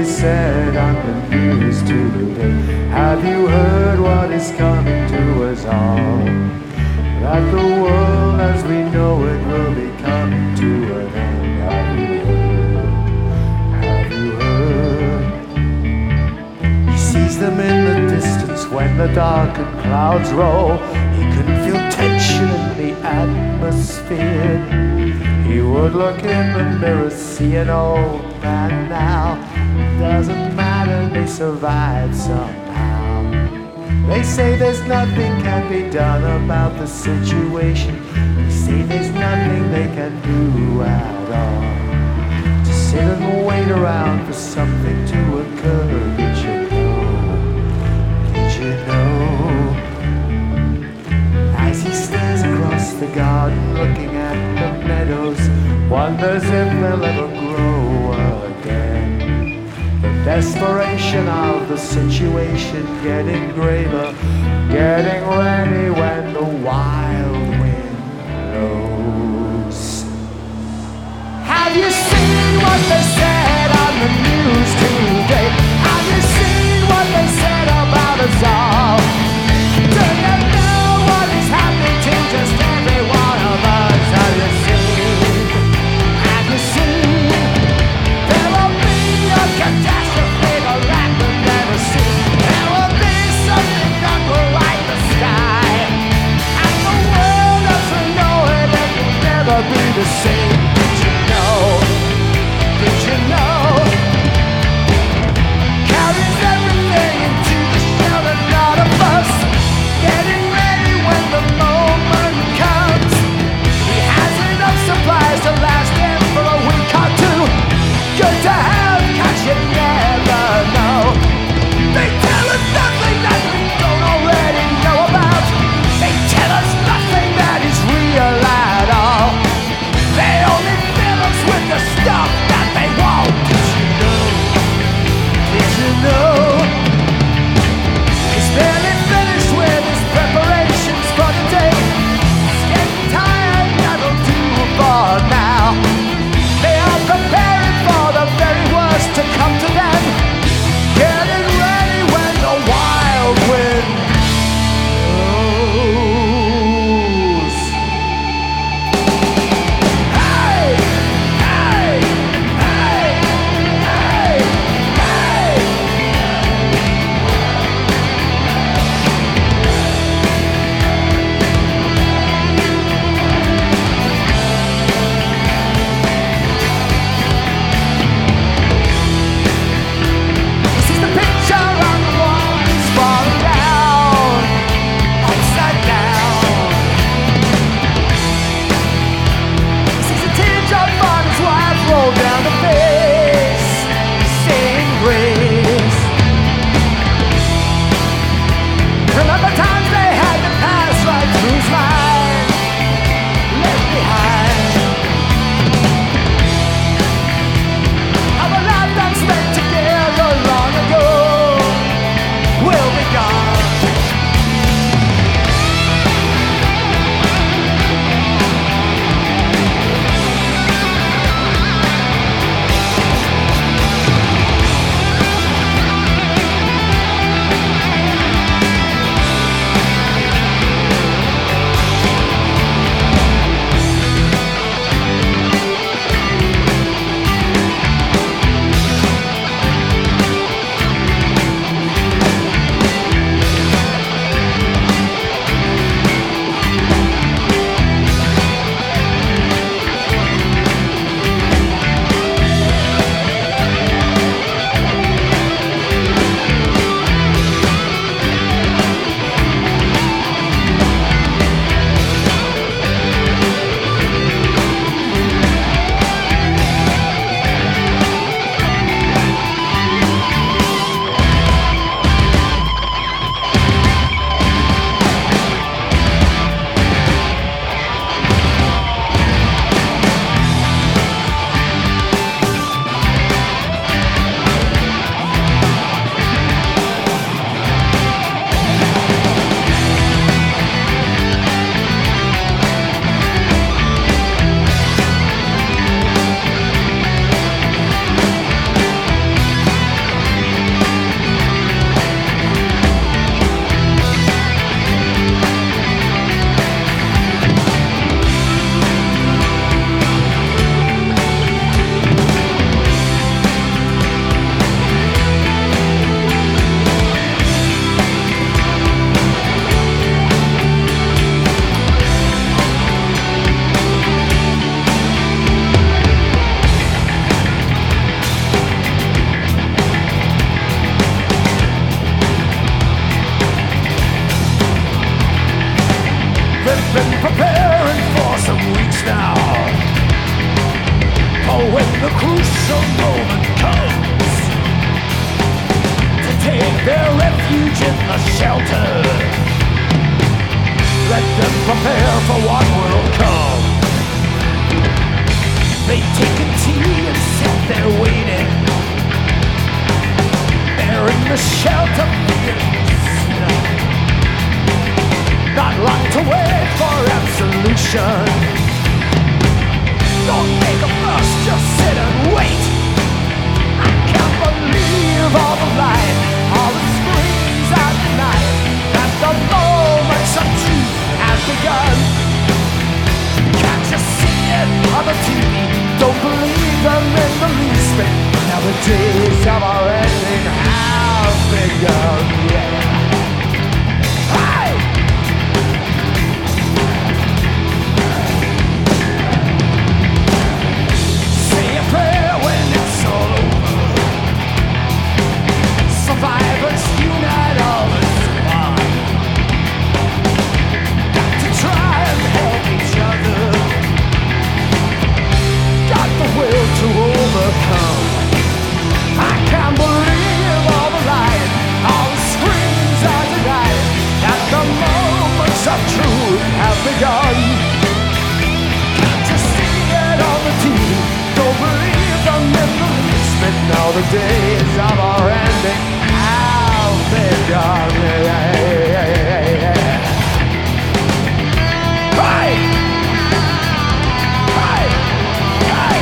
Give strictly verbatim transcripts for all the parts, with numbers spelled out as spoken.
said on the news today? Have you heard what is coming to us all? That the world as we know it will be coming to an end. Have you heard? Have you heard? He sees them in the distance when the darkened clouds roll. He can feel tension in the atmosphere. He would look in the mirror, see an old man now. Doesn't matter, they survive somehow. They say there's nothing can be done about the situation. They say there's nothing they can do at all. To sit and wait around for something to occur. Did you know? Did you know? As he stares across the garden, looking at the meadows, wonders if they'll ever grow again. The desperation of the situation getting graver, getting ready when the wild wind blows. Have you seen what they said on the news today? Have you seen what they said about us all? Do you know what is happening to just every one of us? Have you seen? Have you seen? There will be a catastrophe the land will never see. There will be something that will light the sky, and the world doesn't know it, and will never be the same. Did you know? Did you know? Carries everything into the shelter, not a Now when the crucial moment comes to take their refuge in the shelter, let them prepare for what will come. They take a tea and sit there waiting, they're in the shelter feeling snow. Not long to wait for absolution. Don't make a fuss, just sit and wait. I can't believe all the light, all the screams at the night, that the moments of truth have begun. Can't you see it on the T V? Don't believe them in the least bit. Now the days of our ending have begun, yeah. Hey! Survivors unite all the squad. Got to try and help each other. Got the will to overcome. I can't believe all the lying, all the screams are denied, that the moments of truth have begun. Can't you see it on the T V? Don't believe them in the least bit. Now the days of our ending have begun. Yeah, yeah, yeah, yeah. Hey! Hey! Hey!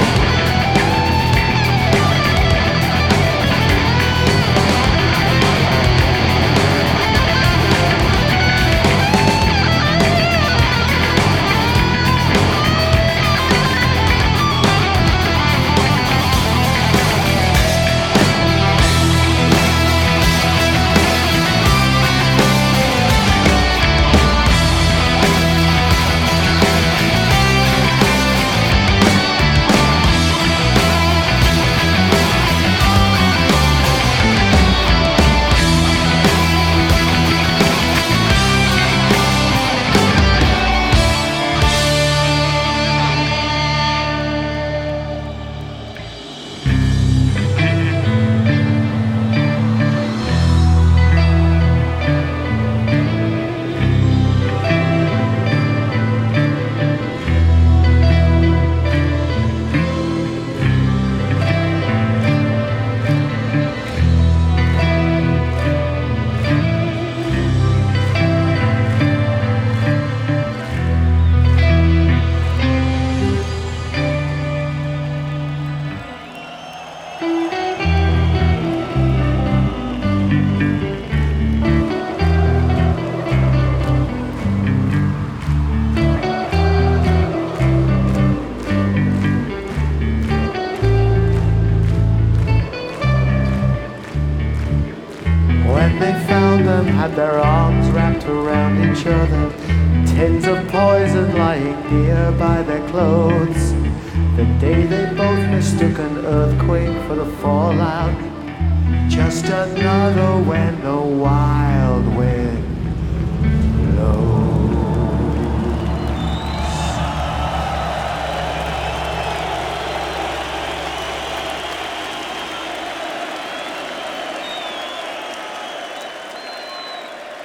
Had their arms wrapped around each other, tins of poison lying near by their clothes. The day they both mistook an earthquake for the fallout, just another when the wild wind